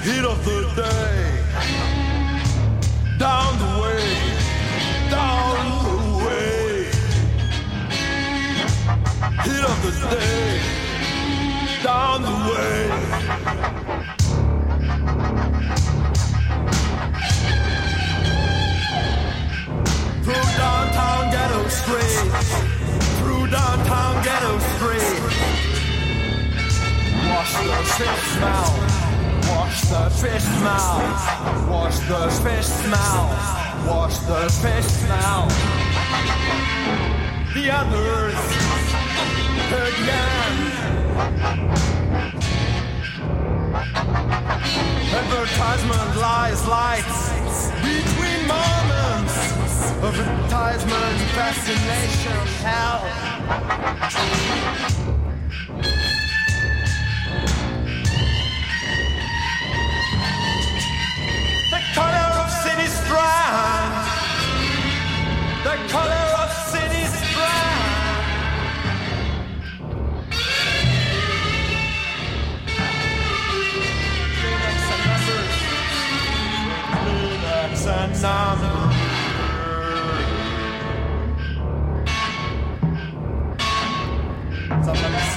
Heat of the day. Down the way. Down the way. Heat of the day. Down the way. Through downtown ghetto street. Through downtown ghetto street. Wash the fish smell. Wash the fish smell. Wash the fish smell. Wash the fish smell. The others again. Advertisement lies lights between moments. Advertisement fascination hell.